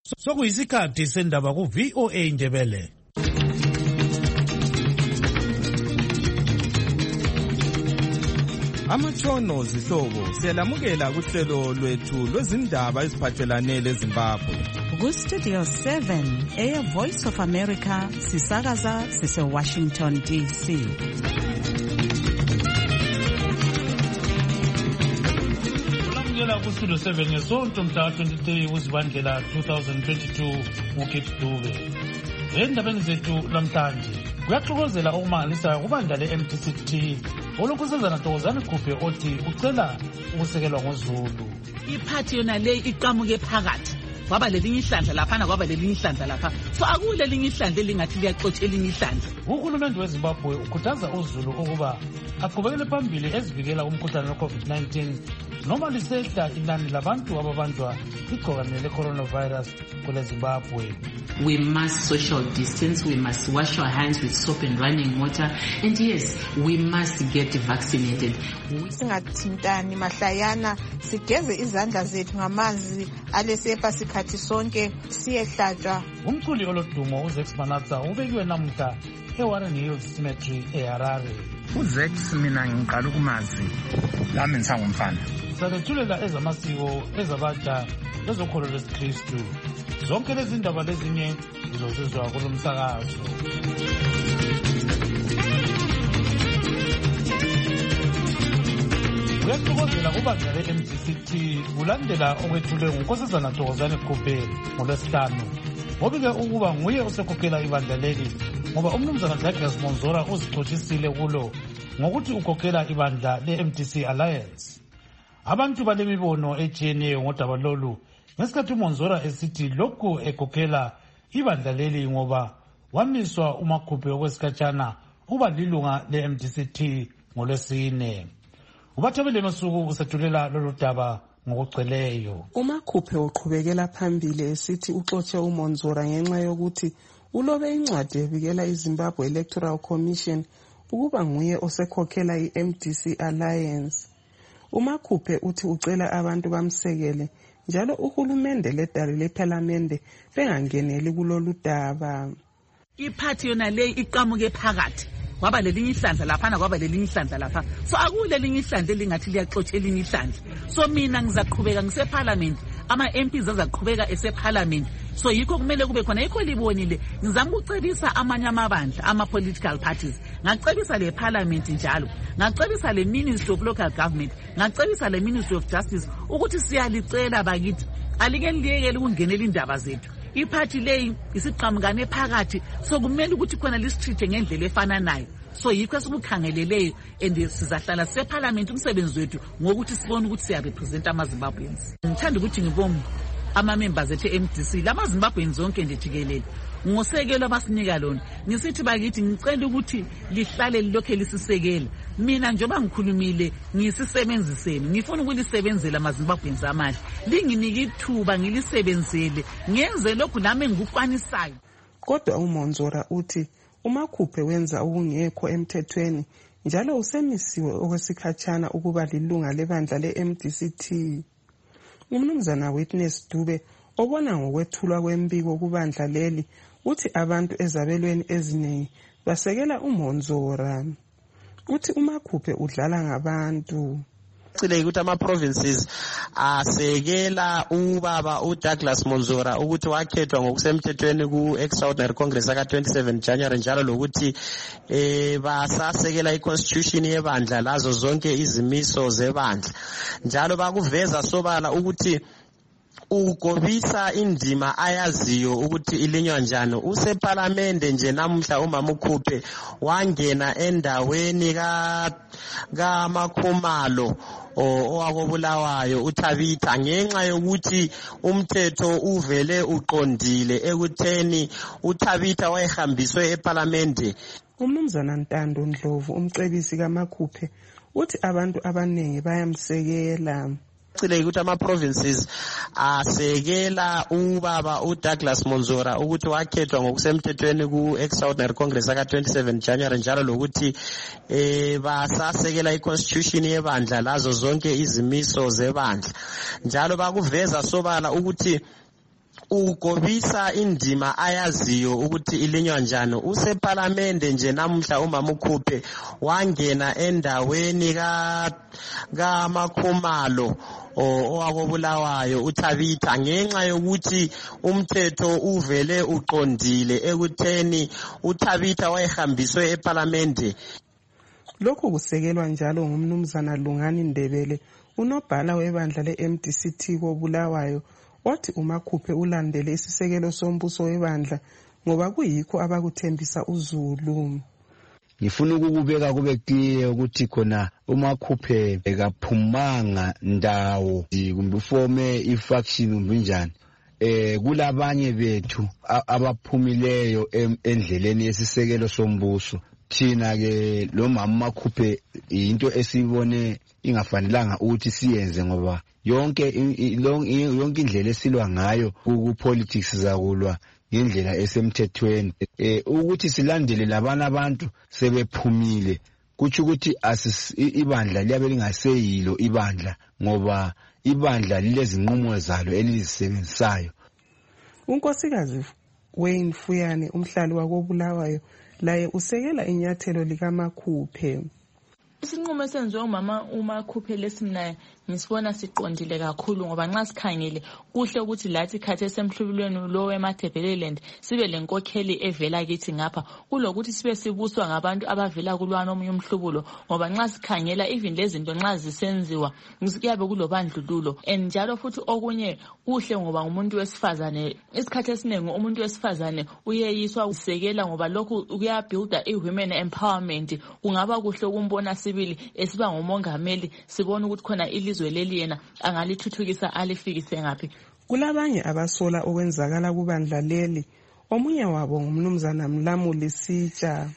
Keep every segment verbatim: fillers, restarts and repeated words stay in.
Sokuyisikhathi sendaba ku V O A Ndebele. Amatshono zihlobo siyalamukela kuhlelo lwethu lwezindaba eziphathelane leZimbabwe. Ku Studio seven, Air Voice of America, sisakaza sise Washington D C. Kulamukela ku Studio seven ngesonto mhla twenty-three uZibandlela twenty twenty-two uKit Dube. Endabeni zethu lamhlanje kuyaxokozela okumangalisayo kubandla le-M D C T olokusenzana Thokozani Khuphe othi ucela ukusekelwa ngoZulu. Iphathi yona le iqamuke phakathi kwaba lelinye ihlandla laphana kwaba lelinye ihlandla lapha, so akulelinye ihlandla elingathi liyaxotsha elinye ihlandla. Uhulumende weZimbabwe ukhuthaza uZulu ukuba aqhubekele phambili ezivikela umkhuhlane we-COVID nineteen noma lisehla inani labantu ababanjwa igcikwane le-coronavirus kule Zimbabwe. We must social distance, we must wash our hands with soap and running water, and yes, we must get vaccinated. Singathintani mahlayana, sigeze izandla zethu ngamanzi alesepa sikhathi sonke siyehlatshwa. Umculi olodumo uZex Manatsa ubekiwe namuhla eWarren Hills Cemetery eHarare. uZex mina ngiqala ukumazi lami ngisangumfana. Sakethulela ezamasiko ezabatsha ezokholo lwesikristu. Zonke lezi ndaba lezinye zizozizwa kulo msakazo. Kuyaxokozela kubandla le-M D C T kulandela okwethulwe nguNkosazana Thokozani Khuphe ngoLwesihlanu. Ngobike ukuba nguye osekhokhela ibandla leli ngoba umnumzana Douglas Monzora uzixotshisile kulo ngokuthi ukhokhela ibandla le-M D C Alliance. Abantu balemibono etshiyeneyo ngodaba lolu ngesikhathi uMonzora esithi lokhu ekhokhela ibandla leli ngoba wamiswa uMakhuphe okwesikhatshana uba lilunga le-M D C T ngoLwesine. Ubathabele Masuku usethulela lolu daba ngokugcweleyo. uMakhuphe uqhubekela phambili esithi uxotshe uMonzora ngenxa yokuthi ulobe incwadi ebikela iZimbabwe Electoral Commission ukuba nguye osekhokhela i-M D C Alliance. uMakhuphe uthi ucela abantu bamsekele njalo uhulumende ledari lephalamende bengangeneli kulolu daba. Iphathi yona le iqamuke phakathi kwaba lelinye ihlandla laphana kwaba lelinye ihlandla lapha, so akulelinye ihlandla elingathi liyaxotsha elinye ihlandla. So mina ngizaqhubeka ngiseParliament, ama-M Ps azaqhubeka eseParliament, so yikho kumele kube khona. Yikho libonile ngizama ukucebisa amanye amabandla ama-political parties, ngacebisa le Parliament njalo, ngacebisa le Ministry of Local Government, ngacebisa le Ministry of Justice ukuthi siyalicela bakithi alike liyekele ukungenela indaba zethu. Iphathi leyi isiqhamukane phakathi, so kumele ukuthi khona lisitreat ngendlela efananayo. So yikho esibukhangeleleyo and sizahlala seParliament umsebenzi wethu ngokuthi sibone ukuthi siya represent amaZimbabweans. Ngithanda ukuthi ngibonge ama-members ethu e-M D C lamaZimbabweans zonke nje jikelele ngosekelo abasinika lona. Ngisithi bakithi ngicela ukuthi lihlale lilokhe lisisekela. Mina njengoba ngikhulumile ngisisebenziseni, ngifuna ukulisebenzela amaZimbabweans amahle. Linginike ithuba ngilisebenzele ngenze lokhu nami ngikukwanisayo. Kodwa uMonzora uthi uMakhuphe wenza okungekho emthethweni njalo usemisiwe okwesikhatshana ukuba lilunga lebandla le-M D C T. Umnumzana Witness Dube obona ngokwethulwa kwembiko kubandla leli uthi abantu ezabelweni eziningi basekela uMonzora. Uthi uMakhuphe udlala ngabantu. Cile ukuthi ama-provinces asekela ubaba uDouglas Monzora ukuthi wakhethwa ngokusemthethweni ku-Extraordinary Congress aka twenty-seven January njalo lokuthi eh basasekela i-constitution yebandla lazo zonke izimiso zebandla njalo bakuveza sobala ukuthi ugobisa indima ayaziyo ukuthi ilinywa njani. UseParliamente nje namuhla uMakhuphe wangena endaweni ka kaMakhumalo owakobulawayo uThabitha ngenxa yokuthi umthetho uvele uqondile ekutheni uThabitha wayehambiswe eParliamente. Umnumzana Ntando Ndlovu umcebisi kaMakhuphe uthi abantu abaningi bayamsekela. Cile ukuthi ama-provinces asekela ubaba uDouglas Monzora ukuthi wakhethwa ngokusemthethweni ku-Extraordinary Congress aka twenty-seven January njalo lokuthi eh basasekela i-constitution yebandla lazo zonke izimiso zebandla njalo bakuveza sobala ukuthi ugobisa indima ayaziyo ukuthi ilinywa njani. Useparlamente nje namuhla umama uKhuphe wangena endaweni ka kaMakhumalo owakobulawayo uThabitha ngenxa yokuthi umthetho uvele uqondile ekutheni uThabitha wayehambiswe eParliament. Lokhu kusekelwa njalo ngumnumzana Lungani Ndebele, unobhala webandla le-M D C T kobulawayo, wathi uMakhuphe ulandele isisekelo sombuso webandla ngoba kuyikho abakuthembisa uZulu. Ngifuna ukubeka kube clear ukuthi khona uMakhuphe ekaphumanga ndawo kumbe forme ifaction kumbe njani. Eh kulabanye bethu abaphumileyo endleleni yesisekelo sombuso. Thina ke lo mama Makhuphe into esibone ingafanelanga ukuthi siyenze ngoba yonke yonke indlela esilwa ngayo ku politics zakulwa ngendlela esemthethweni. Eh ukuthi silandele labana abantu sebephumile kuthi ukuthi ibandla liyabe lingaseyilo ibandla ngoba ibandla lilezinqumo zalo elizisebenzisayo. Unkosikazi Wayne Fuyane umhlali wakobulawayo laye usekela inyathelo likaMakhuphe. Isinqumo esenziwe umama uMakhuphe lesimna ngisibona siqondile kakhulu ngoba nxa sikhangele kuhle ukuthi lathi khathe semhlubulweni lo weMatabeleland sibe lenkokheli evela kithi ngapha kulokuthi sibe sibuswa ngabantu abavela kulwana omunye umhlubulo ngoba nxa sikhangela even lezinto nxa zisenziwa kuyabe kulobandlululo and njalo futhi okunye kuhle ngoba umuntu wesifazane isikhathi esinengi umuntu wesifazane uyeyiswa usekela ngoba lokhu kuyabuilda i-women empowerment. Kungaba kuhle ukumbona sibili esiba ngomongameli sibona ukuthi khona ilizwe leli yena angalithuthukisa alifikise ngaphi. Kulabanye abasola okwenzakala kubandla leli, omunye wabo ngumnumzana Mlamuli Sitsha.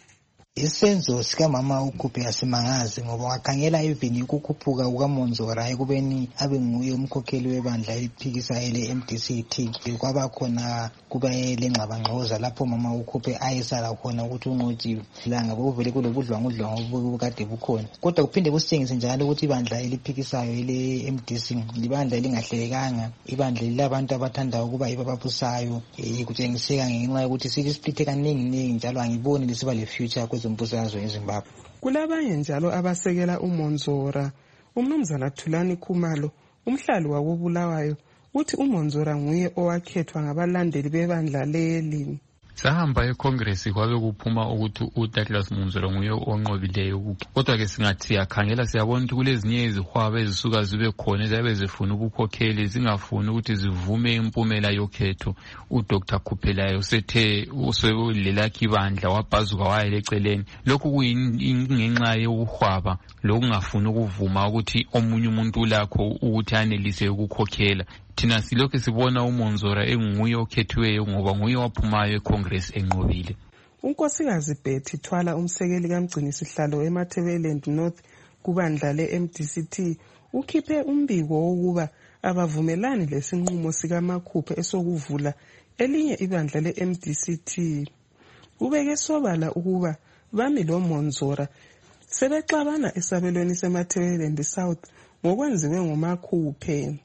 Isenzo sikamama uKhuphe asimangazi ngoba wakhangela even ukukhuphuka kukaMonzora ekubeni abe nguye umkhokheli webandla eliphikisa ele-M D C T. Kwaba khona kuba lengxabangxoza lapho mama uKhuphe ayesala khona ukuthi unqotshiwe langa bovele kulobudlwangudlwangu obukade bukhona. Kodwa kuphinde kusitshengise njalo ukuthi ibandla eliphikisayo ele-M D C libandla elingahlekanga, ibandla lilabantu abathanda ukuba ibababusayo. Kutshengiseka ngenxa yokuthi silisplithe kaningi ningi njalo angiboni lisiba le future kwezo mbusazwe eZimbabwe. Kulabanye njalo abasekela uMonzora. Umnumzana Thulani Khumalo umhlali wakobulawayo uthi uMonzora nguye owakhethwa ngabalandeli bebandla leli. Sahamba eCongress kwabe kuphuma ukuthi uDouglas Monzora nguye onqobileyo. Kodwa ke singathi yakhangela siyabona ukuthi kulezinye izihwaba ezisuka zibe khona ezabe zifuna ubukhokheli zingafuni ukuthi zivume impumela yokhetho. uDr Khuphelayo sethe uselelakhe ibandla wabhazuka waya eceleni. Lokhu kuyingenxa yokuhwaba lokungafuni ukuvuma ukuthi omunye umuntu lakho ukuthi anelise ukukhokhela. Thina silokho sibona uMonzora enguye okhethiweyo ngoba nguye waphumayo eCongress enqobile. Unkosikazi Betty Thwala umsekeli kamgcini sihlalo eMatabeleland North kubandla le-M D C T ukhiphe umbiko wokuba abavumelani lesinqumo sikaMakhuphe esokuvula elinye ibandla le-M D C T. Ubeke sobala ukuba bami lo Monzora sebexabana esabelweni seMatabeleland South ngokwenziwe nguMakhuphe.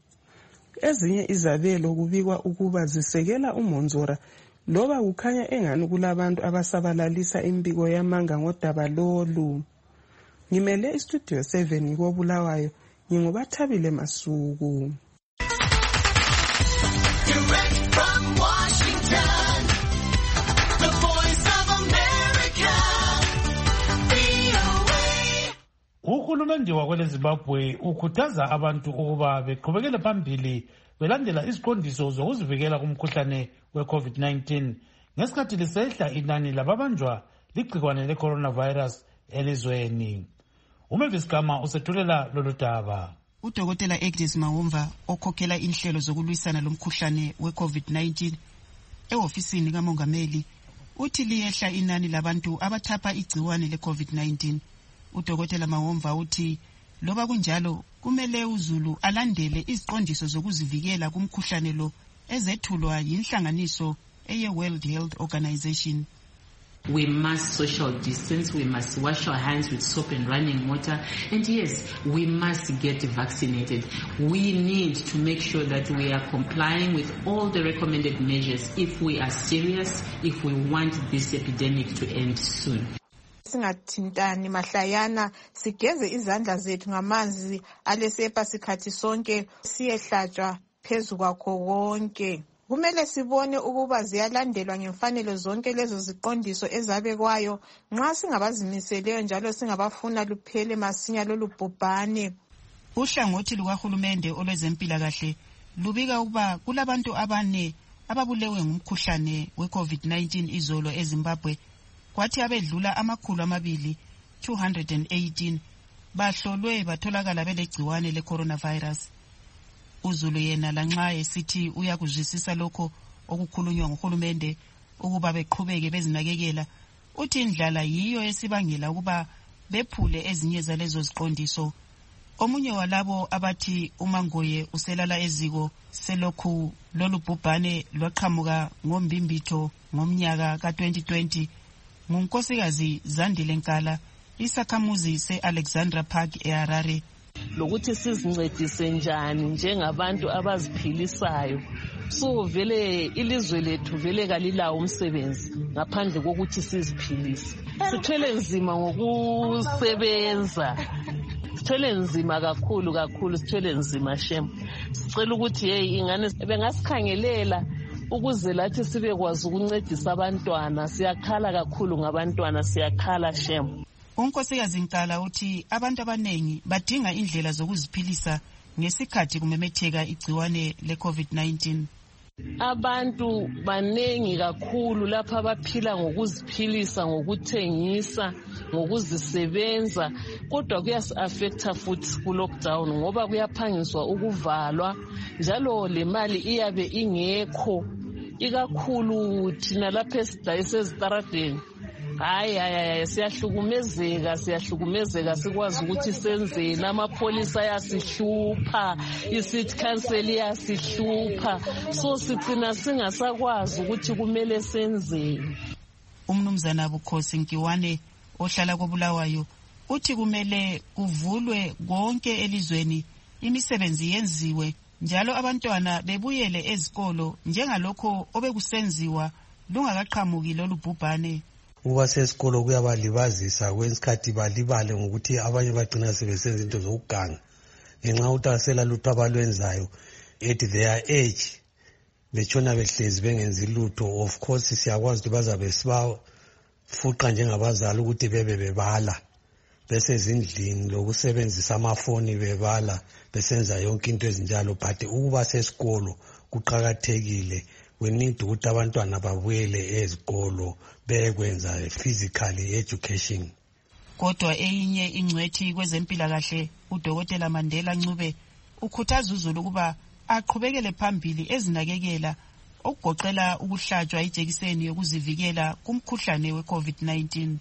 Ezinye izabelo kubikwa ukuba zisekela uMonzora loba kukhanya engani kulabantu abasabalalisa imbiko yamanga ngodaba lolu. Ngimele istudio seven kobulawayo ngingobathabile Masuku. Direct from Washington, the voice of America, V O A. Uhulumende wakwele Zimbabwe ukhuthaza abantu ukuba beqhubekele phambili belandela iziqondiso zokuzivikela kumkhuhlane we-COVID nineteen ngesikhathi lisehla inani lababanjwa ligcikwane le-coronavirus elizweni. Umavis Gama usethulela lolu daba. Udokotela Agnes Mawomva okhokhela inhlelo zokulwisana lomkhuhlane we-COVID nineteen ehofisini kamongameli uthi liyehla inani labantu abathapha igciwane le-COVID nineteen. Udokotela Mawomva uthi loba kunjalo kumele uZulu alandele iziqondiso zokuzivikela kumkhuhlane lo ezethulwa yinhlanganiso eye World Health Organization. We must social distance. We must wash our hands with soap and running water. And yes, we must get vaccinated. We need to make sure that we are complying with all the recommended measures if we are serious, if we want this epidemic to end soon. Singathintani mahlayana sigeze izandla zethu ngamanzi alesepa sikhathi sonke siyehlatshwa phezu kwakho konke. Kumele sibone ukuba ziyalandelwa ngemfanelo zonke lezo ziqondiso ezabekwayo nxa singabazimiseleyo njalo singabafuna luphele masinya lolu bhubhane. Uhlangothi lukahulumende olwezempilakahle lubika ukuba kulabantu abane ababulewe ngumkhuhlane we-COVID nineteen izolo eZimbabwe, kwathi abedlula amakhulu amabili two hundred eighteen bahlolwe batholakala belegciwane le-coronavirus. Uzulu yena lanxa esithi uyakuzwisisa lokho okukhulunywa nguhulumende ukuba beqhubeke bezinakekela, uthi indlala yiyo esibangela ukuba bephule ezinye zalezo ziqondiso. Omunye walabo abathi uMangoye uselala eziko selokhu lolu bhubhane lwaqhamuka ngombimbitho ngomnyaka ka twenty twenty ngunkosikazi Zandile Nkala, isakhamuzi se-Alexandra Park eHarare. Lokuthi sizincedise njani njengabantu abaziphilisayo. So vele ilizwe lethu vele kalilawo umsebenzi ngaphandle kokuthi siziphilise. Sithwele nzima ngokusebenza. Sithwele nzima kakhulu kakhulu sithwele nzima shem. Sicela ukuthi hey ingane bengasikhangelela ukuze lathi sibekwazi ukuncedisa abantwana. Siyakhala kakhulu ngabantwana, siyakhala shem. Unkosikazi Nkala uthi abantu abanengi badinga indlela zokuziphilisa ngesikhathi kumemetheka igciwane le-COVID nineteen. Abantu banengi kakhulu lapha abaphila ngokuziphilisa, ngokuthengisa, ngokuzisebenza, kodwa kuyasi-affecta futhi ku-lockdown ngoba kuyaphangiswa ukuvalwa njalo le mali iyabe ingekho, ikakhulu thina lapha esidayisa ezitaradeni. Hayi hayi hayi siyahlukumezeka siyahlukumezeka sikwazi ukuthi senzeni. Amapolisa ayasihlupha, i-city council iyasihlupha, so sicina singasakwazi ukuthi kumele senzeni. Umnumzana Bukhosi Nkiwane ohlala koBulawayo uthi kumele kuvulwe konke elizweni, imisebenzi yenziwe njalo abantwana bebuyele ezikolo njengalokho obekusenziwa lungakaqhamuki lolu bhubhane. Uba sesikolo kuyabalibazisa kwesikhathi balibale ngokuthi abanye bagcina sebesenza into zokuganga ngenxa ukuthi asela lutho abalwenzayo at their age betshona behlezi bengenzi lutho. Of course siyakwazi ukuthi bazabe sibafuqa njengabazali ukuthi bebe bebala besezindlini lokusebenzisa amafoni bebala besenza yonke into ezinjalo, but ukuba sesikolo kuqakathekile. We need ukuthi abantwana babuyele ezikolo bekwenza physical education. Kodwa eyinye ingcwethi kwezempilakahle uDokotela Mandela Ncube ukhuthaza uzulu ukuba aqhubekele phambili ezinakekela okugoqela ukuhlatshwa ijekiseni yokuzivikela kumkhuhlane we-COVID nineteen.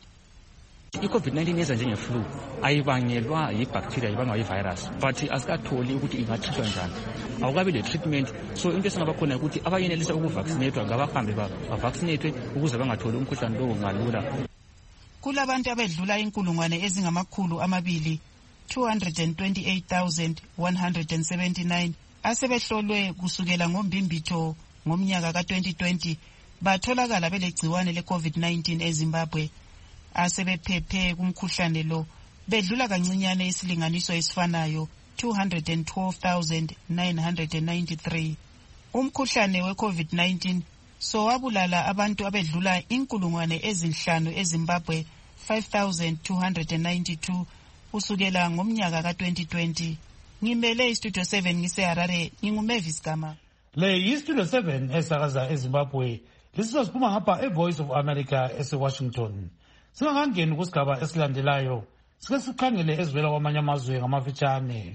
I-COVID nineteen yeza njenge-flu, ayibangelwa yi-bacteria, ibangwa yi-virus, but asikatholi ukuthi ingathishwa njani. Awukabi le-treatment, so into esingaba khona ukuthi abayenelisa ukuvaccinatwa ngabahambe bavaccinatwe ukuze bangatholi umkhuhlane lowo ngalula. Kulabantu abedlula inkulungwane ezingamakhulu amabili two hundred twenty-eight thousand one hundred seventy-nine asebehlolwe kusukela ngombimbitho ngomnyaka ka twenty twenty batholakala belegciwane le-COVID nineteen eZimbabwe. Asebephephe kumkhuhlane lo bedlula kancinyane isilinganiso esifanayo two hundred twelve thousand nine hundred ninety-three. Umkhuhlane we-COVID nineteen so wabulala abantu abedlula inkulungwane ezinhlanu eZimbabwe five thousand two hundred ninety-two usukela ngomnyaka ka twenty twenty. Ngimele istudio seven ngiseHarare, nginguMavis Gama. Le yistudio seven esakaza eZimbabwe. Lisizo siphuma ngapha eVoice of America eseWashington. Singakangeni kusigaba esilandelayo, sike sikhangele ezivela kwamanye amazwe ngamafitshane.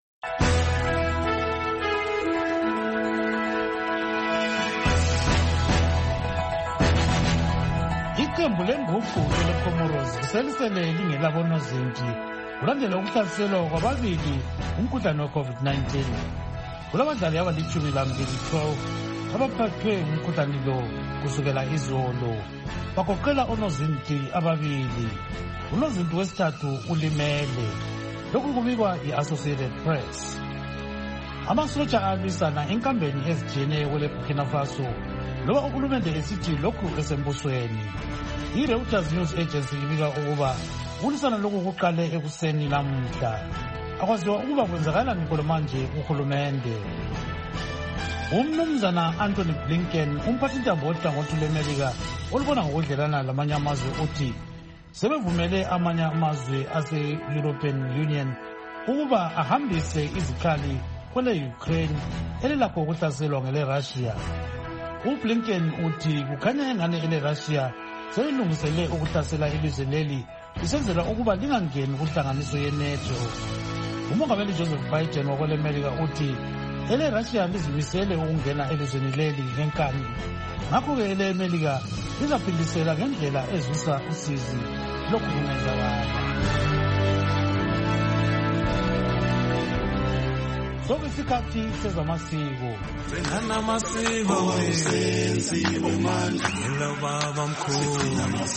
Iqembu lenguqu eleComoros selisele lingelabonozimpi kulandela ukuhlaselwa kwababili umkhuhlane we-COVID nineteen. Kulabadlali abalitshumi lambili twelve abaphathwe ngumkhuhlane lo kusukela izolo bagoqela onozinti ababili. Unozinti wesithathu ulimele. Lokhu kubikwa yi-Associated Press. Amasotsha alwisana enkambeni ezijiyeneyo kwele Burkina Faso loba uhulumende esithi lokhu esembusweni. I-Reuters News Agency ibika ukuba ukulwisana lokhu kuqale ekuseni namuhla. Akwaziwa ukuba kwenzakala ngikolo manje uhulumende. Umnumzana Anthony Blinken, umphathintambo wohlangothi lweMelika olubona ngokudlelana lamanye amazwe, uthi sebevumele amanye amazwe ase-European Union ukuba ahambise izikhali kwele Ukraine elilakho ukuhlaselwa ngele Russia. UBlinken uthi kukhanya engane ele Russia selilungisele ukuhlasela ilizwe leli isenzela ukuba lingangeni kuhlanganiso ye-NATO. Umongameli Joseph Biden wakwele America uthi ele Russia lizimisele ukungena elizweni leli ngenkani. Ngakho-ke ele America lizaphindisela ngendlela ezwisa usizi lokhu kungenzakala. Sokusikhathi sezamasiko. Sengana masiko sensibo manje lobaba mkhulu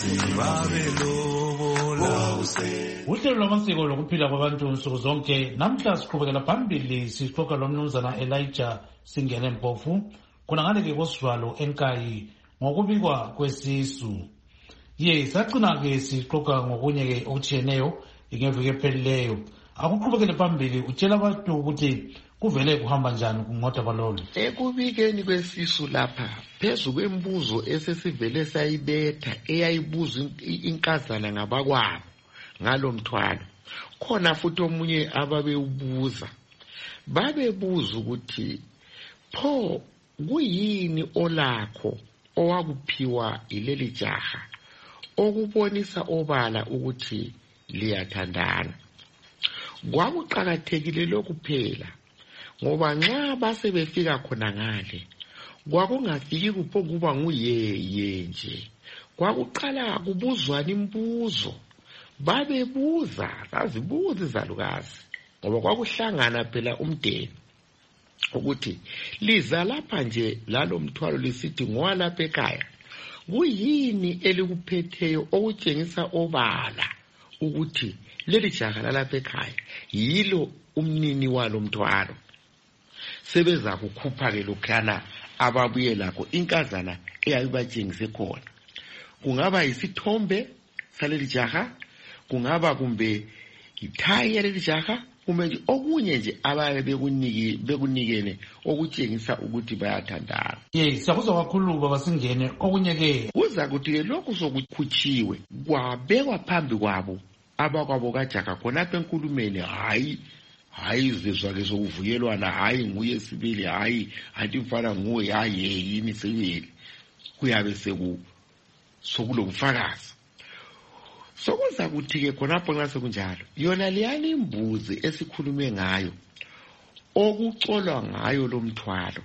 babelobola. Uhlelo lwamasiko lokuphila kwabantu nsuku zonke namhla siqhubekela phambili sixoxa lomnumzana Elijah Singene Mpofu khona ngale-ke kosivalo enkayi ngokubikwa kwesisu. Ye sagcina-ke sixoxa ngokunye-ke okutshiyeneyo ngeviki ephelileyo. Akuqhubekele phambili utshela abantu ukuthi kuvele kuhamba njani kungoda balolo. Ekubikeni kwesisu lapha phezu kwembuzo esesivele sayibetha eyayibuza inkazana ngabakwabo ngalo mthwalo. Khona futhi omunye ababewubuza babebuza ukuthi pho kuyini olakho owakuphiwa ileli jaha okubonisa obala ukuthi liyathandana. Kwakuqakathekile lokhu phela ngoba nxa base befika khona ngale kwakungafiki kupho kuba nguyeye nje, kwakuqala kubuzwana imbuzo. Babebuza zazibuza izalukazi ngoba kwakuhlangana phela umndeni ukuthi liza lapha nje lalo mthwalo lisithi ngowalapha ekhaya kuyini elikuphetheyo okutshengisa obala ukuthi leli jaha lalapha ekhaya yilo umnini walo mthwalo. Sebeza kukhupha-ke lokhana ababuye lakho inkazana eyayibatshengise khona. Kungaba yisithombe saleli jaha, kungaba kumbe ithayi yaleli jaha, kumbe nje okunye nje abaye bekuniki bekunikene okutshengisa ukuthi bayathandana. Ye siyakuzwa kakhulu baba Singene. Okunye-ke kuza kuthi-ke lokhu sokukhutshiwe kwabekwa phambi kwabo abakwabo kajaha khonapha enkulumeni. Hayi hayi zizwa-ke sokuvuyelwana, hayi nguye sibili, hayi anti mfana nguwe, hayi yini sibili. Kuyabe sokulobufakazi. Sokuza kuthi-ke khonapho nxa sekunjalo yona liyani imbuzi esikhulume ngayo okucolwa ngayo lo mthwalo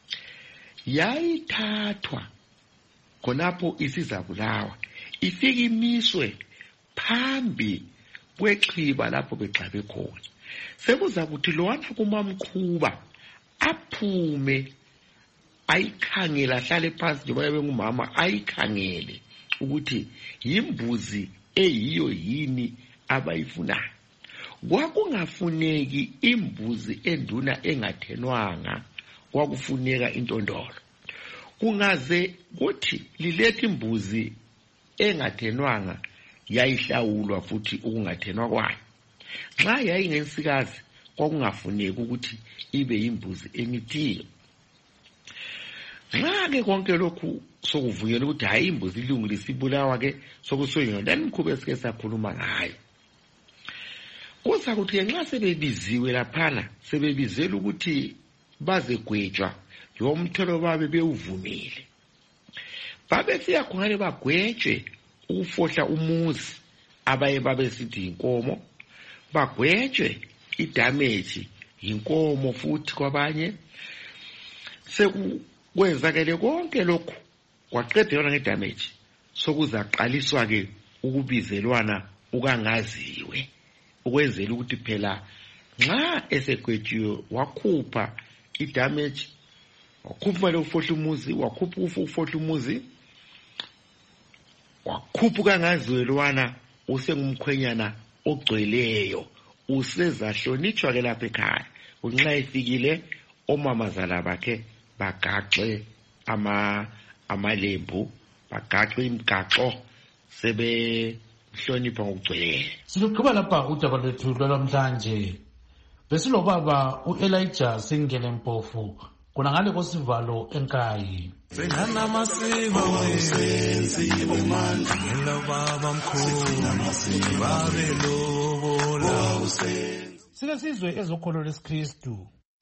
yayithathwa khonapho isizabulawa ifike imiswe phambi kwechiba lapho begxabe khona. Sekuza kuthi lowana kumamkhuba aphume ayikhangela ahlale phansi njengoba yabe ngumama ayikhangele ukuthi yimbuzi eyiyo yini abayifunayo. Kwakungafuneki imbuzi enduna engathenwanga, kwakufuneka intondolo. Kungaze kuthi lilethe imbuzi engathenwanga yayihlawulwa futhi ukungathenwa kwayo. Nxa yayingensikazi kwakungafuneki ukuthi ibe yimbuzi emithiyo. Nxa-ke konke lokhu sokuvuyela ukuthi hayi imbuzi ilungu lisibulawa-ke sokusuyona lani mkhuba esike sakhuluma ngayo. Kuza kuthi nxa sebebiziwe laphana sebebizela ukuthi bazegwetshwa yomthelo babe bewuvumile. Babefika khonale bagwetshwe ukufohla umuzi abaye babesithi inkomo, bagwetshwe idamage inkomo futhi kwabanye. Sekwenzakele konke lokhu kwaqedelwa ngedamage sokuzaqaliswa-ke ukubizelwana ukangaziwe ukwenzela ukuthi phela nxa esegwetshiwe wakhupha idamage wakhupha lo fohla umuzi, wakhupha ufohla umuzi, wakhupha kangaziwelwana usengumkhwenyana ogcweleyo, usezahlonitshwa ke lapha ekhaya. Unxa efikile omamazala bakhe bagaxe ama amalembu, bagaxe imgaxo, sebe hlonipha ngokugcweleyo. Siluqhuba lapha udaba lwethu lwamhlanje. Besilobaba u-Elijah Singele Mpofu kuna ngale kosivalo enkayi. Sengana masiba wesensiwe manje ngelo baba mkhulu babe lobola usenzi. Silesizwe ezokholo lesikristu.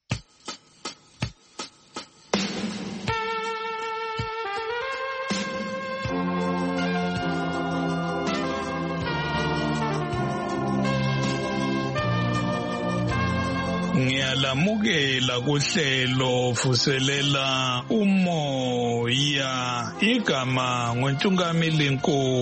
Ngiyalamukela kuhlelo fuselela umoya igama ngoNtungamili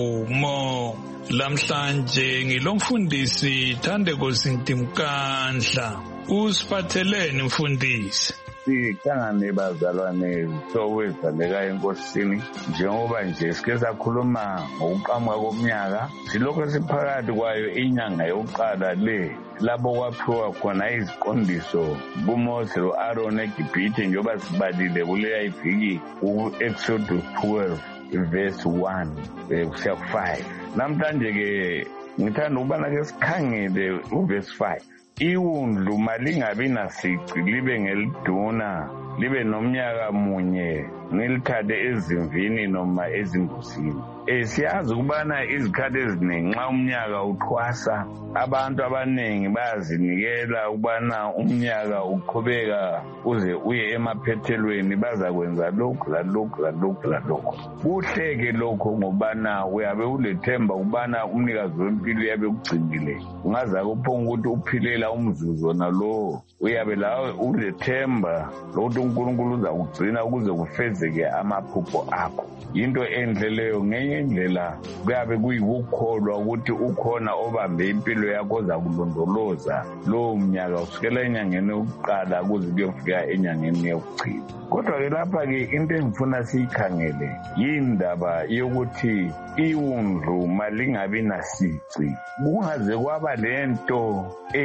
Nkomo. Lamhlanje ngilomfundisi Thandeko Sintimkandla. Usiphatheleni mfundisi? Sihlangane bazalwane sowezaleka enkosini njengoba nje sike sakhuluma ngokuqhamuka komnyaka silokho siphakathi kwayo inyanga yokuqala le lapho kwaphiwa khona iziqondiso kuMose lo-Aaron eGibhithe njengoba sibalile kuleya iviki ku-Exodus twelve verse one kusiya ku-five. Namhlanje-ke ngithanda ukubana ke sikhangele uverse five. Iwundlu malingabi nasici libe ngeliduna libe nomnyaka munye nilithathe ezimvini noma ezimbusini. Eh siyazi ukubana izikhathi eziningi nxa umnyaka uthwasa abantu abaningi bayazinikela ukubana umnyaka uqhubeka uze uye emaphethelweni bazakwenza lokhu lalokhu lalokhu lalokhu. Kuhleke lokho ngobana uyabe ulethemba ukubana umnikazi wempilo uyabe ukugcinile. Ungaza kuphonga ukuthi uphilela umzuzu nalo uyabe lawe ulethemba lokuthi uNkulunkulu uzakugcina ukuze kufezeke amaphupho akho. Into enhle leyo. Ngenye indlela kuyabe kuyikukholwa ukuthi ukhona obambe impilo yakho ozakulondoloza lowo mnyaka usukela enyangeni yokuqala kuze kuyofika enyangeni yokugcina. Kodwa-ke lapha-ke into engifuna siyikhangele yindaba yokuthi iwundlu malingabi nasici. Kungaze kwaba lento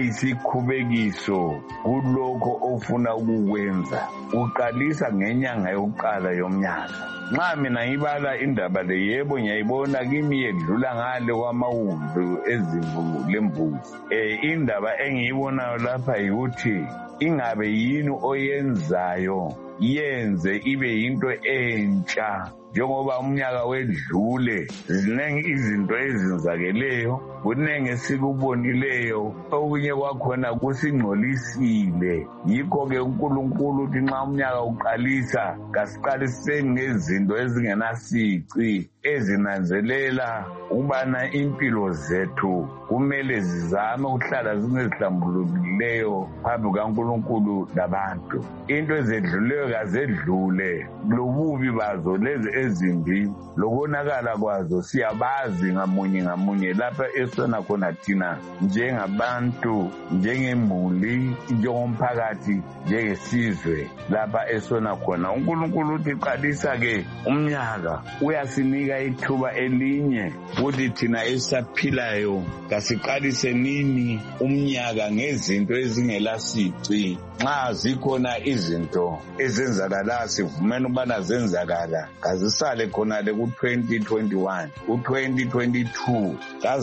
eyisikhubekiso kulokho ofuna ukukwenza. Uqalisa ngenyanga yokuqala yomnyaka. Nxa mina ngibala indaba le yebo ngiyayibona kimi yedlula ngale kwamawundlu ezimvu lembuzi. Eh indaba engiyibonayo lapha yikuthi ingabe yini oyenzayo yenze ibe yinto entsha. Njengoba umnyaka wedlule ziningi izinto ezenzakeleyo, kuningi esikubonileyo, okunye kwakhona kusingcolisile. Yikho-ke uNkulunkulu uthi nxa umnyaka uqalisa kasiqaliseni ngezinto ezingenasici ezinanzelela ukubana impilo zethu kumele zizame ukuhlala zingezihlambulukileyo phambi kukaNkulunkulu labantu. Into ezedluleyo kazedlule, lobubi bazo lezi ezimbi lokonakala kwazo siyabazi ngamunye ngamunye lapha esona khona thina njengabantu, njengemuli, njengomphakathi, njengesizwe lapha esona khona. uNkulunkulu uthi qalisa-ke umnyaka uyasinika ithuba elinye ukuthi thina esaphilayo kasiqalise nini umnyaka ngezinto ezingelasici. Nxa zikhona izinto ezenzakala sivumela ukubana zenzakala kazisale khonale ku-twenty twenty-one, ku-twenty twenty-two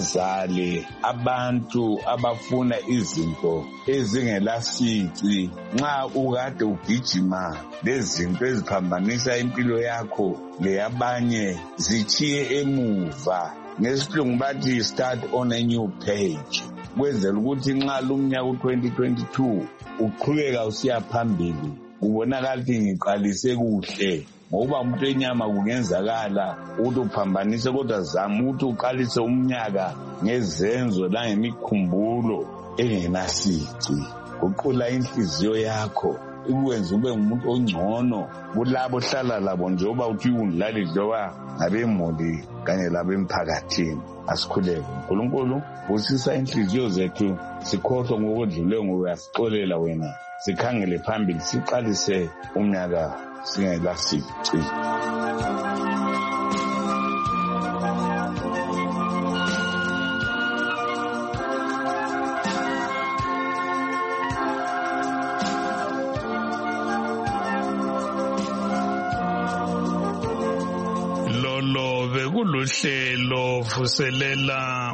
kazale abantu abafuna izinto ezingelasici. Nxa ukade ugijima lezinto eziphambanisa impilo yakho leyabanye zichiye emuva. Ngesilungu bathi start on a new page. Kwenzela ukuthi nxa lumnyaka u-twenty twenty-two uqhubeka usiya phambili ubonakala ukuthi ngiqalise kuhle. Ngoba umuntu enyama kungenzakala ukuthi uphambanise, kodwa zama ukuthi uqalise umnyaka ngezenzo langemikhumbulo engenasici. Uqula inhliziyo yakho ikwenza ube ngumuntu ongcono kulabo ohlala labo njengoba uthi undlali njengoba ngabemuli kanye labemphakathini. Asikhuleke. uNkulunkulu busisa inhliziyo zethu sikhohlwe ngokudluleyo ngoba uyasixolela wena. Sikhangele phambili siqalise umnyaka singekasici. Hlelo vuselela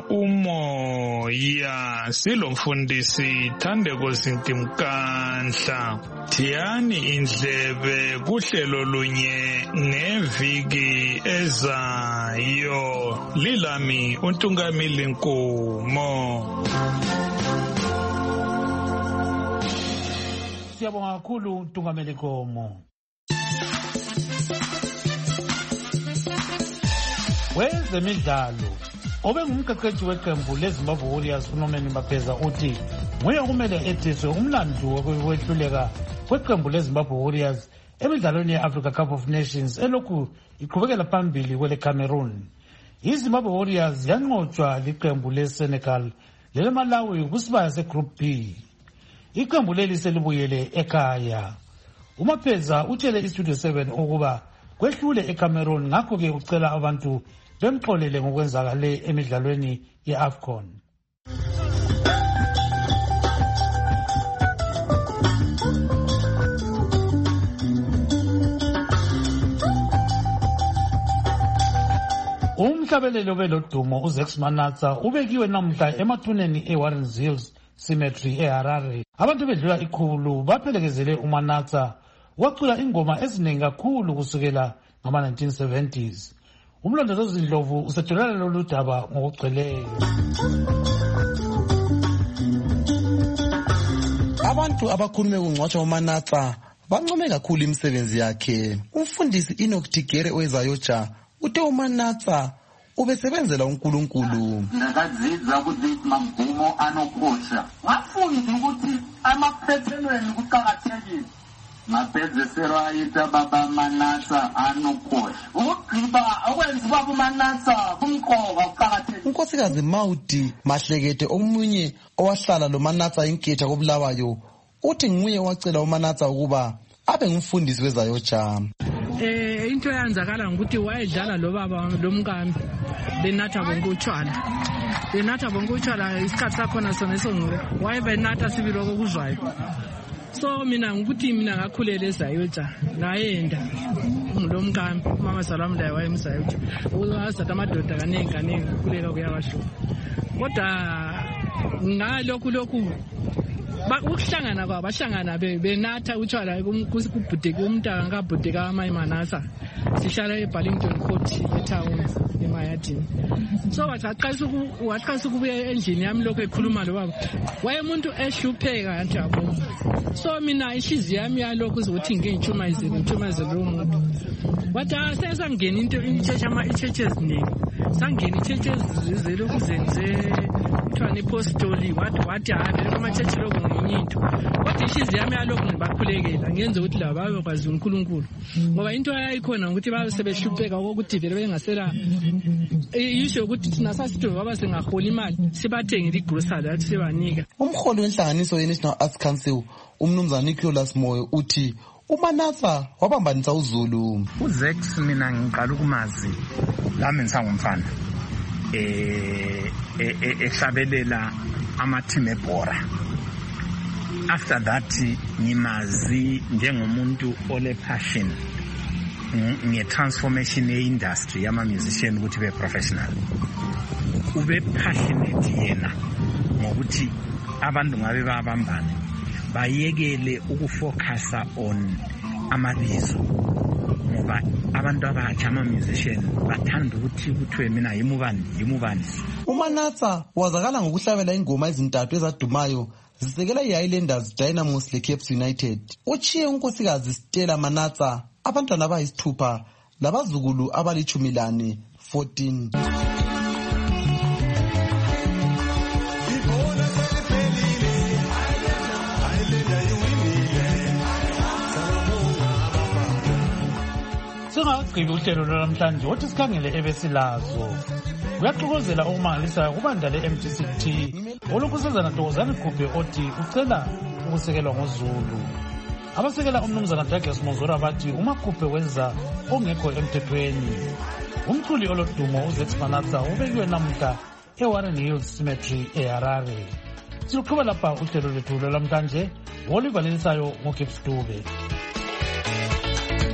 umoya silomfundisi Thandeko Sintimkanhla. Thiyani indlebe kuhlelo lunye ngeviki ezayo. Lilami uNtungamili Nkomo. Siyabonga kakhulu uNtungamili Nkomo. Wezemidlalo obengumqeqeshi weqembu leZimbabwe Warriors uNorman Mapheza uthi nguye kumele ethiswe umlando wokwehluleka kweqembu leZimbabwe Warriors emidlalweni ye-Africa Cup of Nations elokhu iqhubekela phambili kwele Cameroon. IZimbabwe Warriors yanqotshwa liqembu leSenegal leleMalawi kusibaya segroup B. Iqembu leli selibuyele ekhaya. uMapheza utshele iStudio seven ukuba kwehlule eCameroon ngakho ke ucela abantu bemxolele ngokwenzakale emidlalweni ye-AFCON. Umhlabelelo belodumo uZex Manatsa ubekiwe namhla emathuneni eWarren Hills Cemetery eHarare. Abantu bedlula ikhulu baphelekezele uManatsa wacula ingoma eziningi kakhulu kusukela ngama nineteen seventies. Umlondolozi Ndlovu usetholela lolu daba ngokugcweleyo. Abantu abakhulume kungcwatshwa uManatsa bancome kakhulu imisebenzi yakhe. Umfundisi Enoch Tigere wezayoja uthe uManatsa ubesebenzela uNkulunkulu. Ngakazizwa ukuthi magumo anokosha. Wafunda ukuthi amaphethelweni kuqhakathekile. Mapezesero ayita baba Manatsa anokosha. Ugqiba okwenza baba Manatsa kumqoka uqhakathekile. uNkosikazi Mauti Mahlekete omunye owahlala lo Manatsa inketha kobulawayo uthi nguye wacela uManatsa ukuba abe ngumfundisi wezayoja. Eh into yenzakala ukuthi wayedlala lo baba lomkami benatha bonkutshwala. Benatha bonkutshwala isikhathi sakhona sona songwe wayebenatha sibilo kokuzwayo. So mina ngikuthi mina ngakhulela ezayoja ngayenda ngilomkami mama Salamu la wayemzayoja uzathatha amadoda kaningi kaningi kukhuleka kuyabasho kodwa ngalokhu lokhu ukuhlangana kwabo bahlangana benatha utshwala kubhudeke umntaka ngabhudeka amayimanasa sihlala eBarlington Court etown eMayadini. So wathaqasa wathaqasa ukubuya endlini yami lokho ekhuluma lo baba wayemuntu ehlupheka njalo. So mina ihliziyo yami yalokho uzothi ngengitshumayeze ngitshumayeze lo muntu wathi asesangena into ichurch ama churches eziningi sangena ichurches zelokhu zenze kuthiwa apostoli wathi wathi hayi kuma church lokho nginyinto wathi ihliziyo yami yalokho ngibakhulekela ngenze ukuthi laba babe kwazi uNkulunkulu ngoba into yayikhona ukuthi babe sebehlupheka ukuthi vele bengasela yisho ukuthi thina sasitho baba singahola imali sibathengile igrocery athi sibanika. Umholi wenhlanganiso yeNational Arts Council umnumzana Nicholas Moyo uthi uManatsa wabambanisa uZulu. uZex mina ngiqala ukumazi lami ngisangumfana eh ehlabelela amateam ebhora. After that ngimazi njengomuntu ole passion nge transformation ye industry yama musician ukuthi be professional. Ube passionate yena ngokuthi abantu ngabe babambane bayekele ukufocusa on amabizo ngoba abantu abatsha ama musician bathanda ukuthi kuthiwe mina yimubani yimubani. uManatsa wazakala ngokuhlabela ingoma ezintathu ezadumayo zisekela iHighlanders Dynamos leCaps United. Uchiye unkosikazi Stella Manatsa abantwana abayisithupha labazukulu abalichumi lane fourteen. Singagqibi uhlelo lwamhlanje wathi sikhangele ebesilazo. kuyaxokozela okumangalisayo kubandla le-M D C T olukhosazana Thokozani Khumbe othi ucela ukusekelwa ngoZulu. Abasekela umnumzana Douglas Monzora bathi uMakhuphe wenza ongekho emthethweni. Umculi olodumo uZex Manatsa ubekiwe namuhla eWarren Hills Cemetery eHarare. Siluqhuba lapha uhlelo lethu lwamhlanje, Oliver Lensayo ngoGibbs Dube.